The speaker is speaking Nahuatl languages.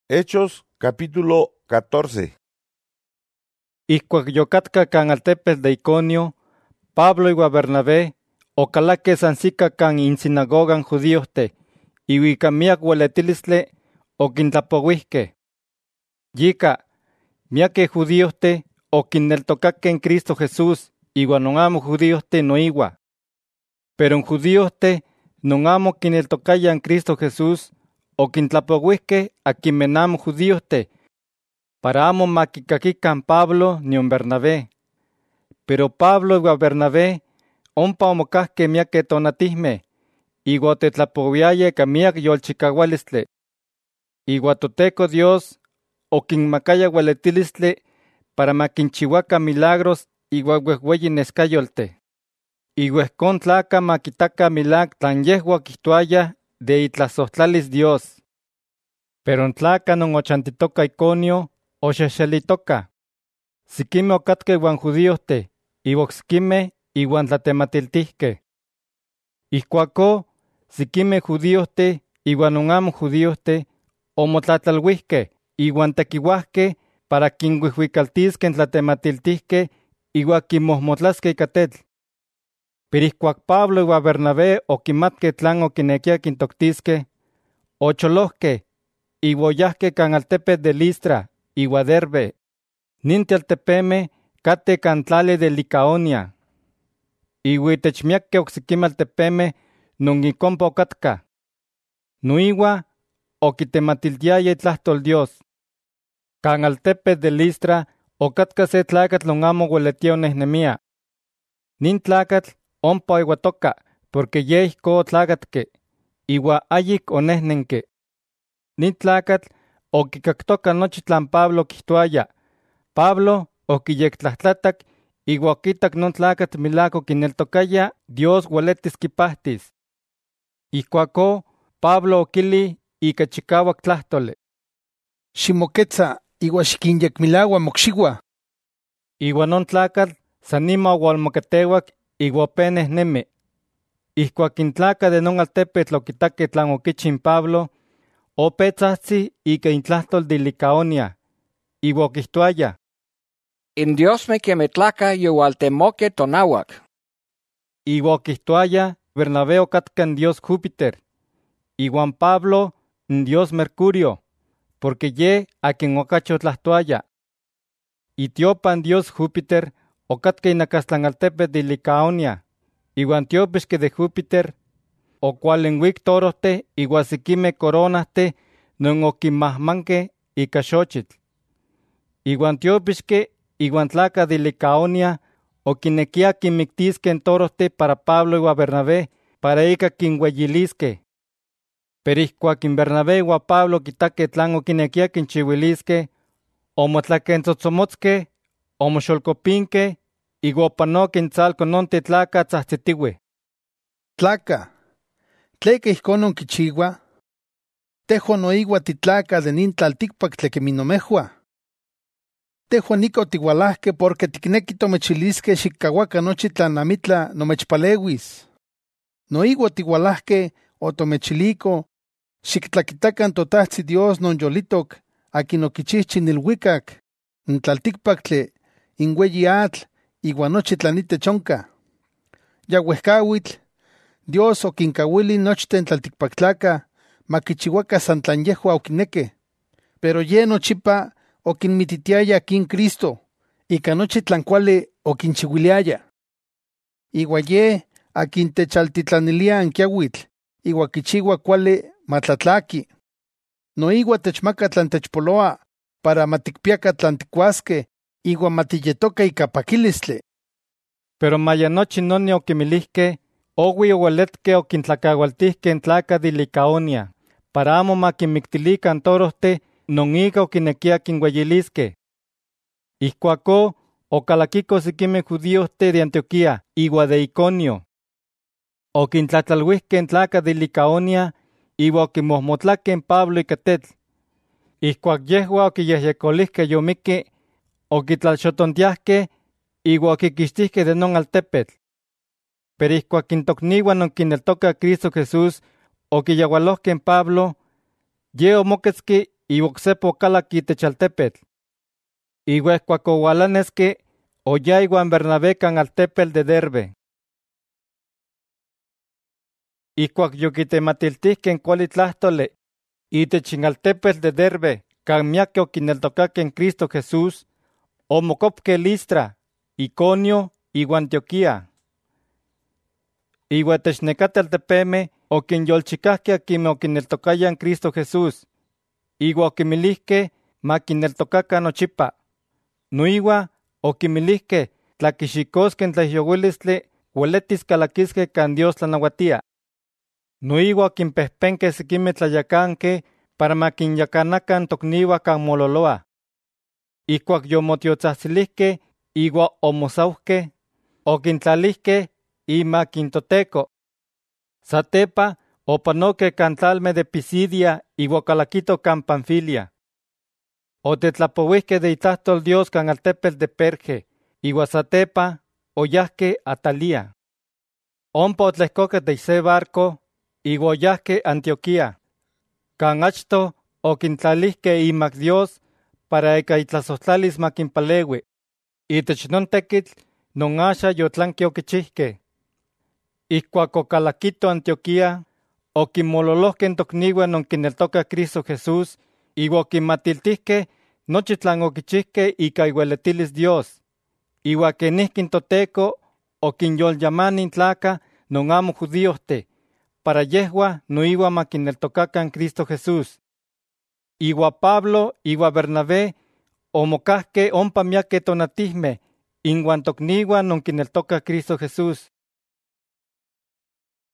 Hechos capítulo 14. Ihcuac yocatka can altepetl de Iconio, Pablo iua Bernabé ocalaque sansica can insinagogan judíohte, iua ica miac ueletilistli oquintlapouihque. Yica, miaque judíohte oquinneltocaque en Cristo Jesús, iua non amo judíohte noiua. Pero en judíohte non amo quineltocaya en Cristo Jesús, oquintlapouihque a quinmen amo judíohte, para amo maquicaquican Pablo ni un Bernabé. Pero Pablo iua Bernabé ompa omocahque miaque tonatihmeh, iua otetlapowiaya ica miac yolchicaualistli. Iua Toteco Dios oquinmacaya ueletilistli para maquinchihuaca milagros iua uehueyi nescayolteh. Iua ehcon tlaca maquitaca milac tlan yehua quihtoaya de itlasohtlalis Dios. Pero n tlaca non ochantitoca Iconio oxexelitoca. Siquimeh ocatque iuan judíohte, iua ocsiquimeh iuan tlatematiltihqueh. Ihcuacó, siquimeh judíohte iuan non amo judíohte omotlatlaluihqueh iuan tequiuahqueh para quinhuihuicaltisqueh tlatematiltihqueh iua quinmohmotlasqueh ica tetl. Pero ihcuac Pablo iua Bernabé oquimatqueh tlan oquinequia quintoctisqueh, ocholohqueh iua oyahqueh can altepetl de Listra iua Derbe. Ninteh altepemeh cateh can tlali de Licaonia. Iua itech miaqueh ocsiquimeh altepemeh non ic ompa ocatca. Noiua oquitematiltiaya itlahtol Dios. Can altepetl de Listra ocatca se tlacatl non amo ueletia onehnemia. Nin tlacatl ompa oiuatoca porque ye ihco otlacatque, iua ayic onehnenque. Nin tlacatl oquicactoca nochi tlan Pablo quihtoaya. Pablo oquiyectlahtlatak iua oquitac non tlacatl milac oquineltocaya Dios ueletis quipahtis. Ihcuacó Pablo oquili ica chicauac tlahtoli: Ximoquetza iua xiquinyecmilaua mocxiua. Iua non tlacatl san nima oualmocateuac iua opé nehnemi. Ihcuac in tlaca de non altepetl oquitaque tlan oquichi Pablo, opé tzahtzi ica intlahtol de Licaonia, iua oquihtoaya: In Dios me quemetlaca youaltemoque tonauac. Iua oquihtoaya Bernabé ocatca en Dios Júpiter, iuan Pablo en Dios Mercurio, porque ye a quien ocachi otlahtoaya. Itiopa en Dios Júpiter ocatca inacastlan altepetl de Licaonia, iuan tiopixque de Júpiter ocualenhuic torohteh iua siquimeh coronahte non oquinmahmanque ica xochitl. Iuan tiopixque iuan tlaca de Licaonia oquinequia quinmictisque en torohteh para Pablo iua Bernabé para ica quinhueyilisque. Pero ihcuac in Bernabé iua Pablo quitaque tlan oquinequia quinchiuilisque, omotlaquentzotzomozqueh, omoxolcopinqueh, iua opanoque intzalco nonte tlaca tzahtsitiueh: Tlaca, ¿tleca ihcon onquichiua? Tehua noiua titlaca de nin tlalticpactli quemi nomehua. Tehua nica otiualahque porque ticnequi tomechilisque xiccahuaca nochi tlan amitla nomechpaleuis. Noiua otiualahque otomechilico xictlaquitacan totahtzi Dios non yolitoc aquin oquichihchi nilhuicac, n tlalticpactli, in ueyi atl, iua nochi tlan itech onca. Ya uehcauitl, Dios oquincauili nochten tlalticpactlaca maquichihuaca san tlan yehua oquineque, pero ye nochipa oquinmititiaya aquin Cristo, ica nochi tlan cuali oquinchiuiliaya. Iua ye aquin techaltitlanilia anquiauitl, iua quichihua cuali matlatlaqui. Noiua techmaca tlan techpoloa para maticpiaca tlan ticuasque, iua matiyetoca ica paquilistli. Pero maya nochi noni oquimilihque, oui oueletque oquintlacahualtihque en tlaca de Licaonia, para amo maquinmictilican torohteh non ica oquinequia quinhueyilisque. Ihcuacó ocalaquico siquimeh judíohte de Antioquía iua de Iconio. Oquintlatlaluihque en tlaca de Licaonia iua oquimohmotlaque en Pablo ica tetl. Ihcuac yehua oquiyehyecolihque yomiqui, oquitlalxotontiahque iua oquiquixtihque de non altepetl. Pero ihcuac in tocniuan oquineltoca Cristo Jesús oquiyaualohque en Pablo, ye omoquetzqui iwa ocsepa ocalac itech altepetl. Iwa ihcuac oualanesque, oya iuan Bernabé can altepetl de Derbe. Ihcuac yoquitematiltihque en cuali tlahtoli, itech in altepetl de Derbe, can miaque oquineltocaque en Cristo Jesús, omocopque Listra, Iconio iua Antioquía. Iua itech necate altepemeh oquinyolchicahque aquimeh oquineltocayah en Cristo Jesús, iua oquimilihque maquineltocacan nochipa. Noiua oquimilihque tlaquixicosque en tlaixyouilistli ueletis calaquisque can Dios tlanauatia. Noiua oquimpehpenque sequimeh tlayacanque para maquinyacanacan tocniuah can mololoa. Ihcuac yomotiotzahtzilihque iua omosauhque, oquintlalihque imac in Toteco. Satepa opanoque can tlalmeh de Pisidia iua ocalaquito can Panfilia. Otetlapouihque de itlahtol Dios can altepetl de Perge, iua satepa oyahque Atalia. Ompa otlehcoque de se barco, iua oyahque Antioquía. Can achto oquintlalihque imac Dios para ica itlasohtlalis maquimpaleui. Itech non tequitl non axa yotlanque oquichihque. Ihcuac ocalaquito Antioquía, oquinmololohque en tocniuah non quineltoca Cristo Jesús, iua oquinmatiltihque nochi tlan oquichihque ica iueletilis Dios. Iua quenihque in Toteco oquinyollamani in tlaca non amo judíohteh, para yehua noiua maquineltocacan Cristo Jesús. Iua Pablo iua Bernabé omocahque ompa miaque tonatihmeh inuan tocniuah non quineltoca Cristo Jesús.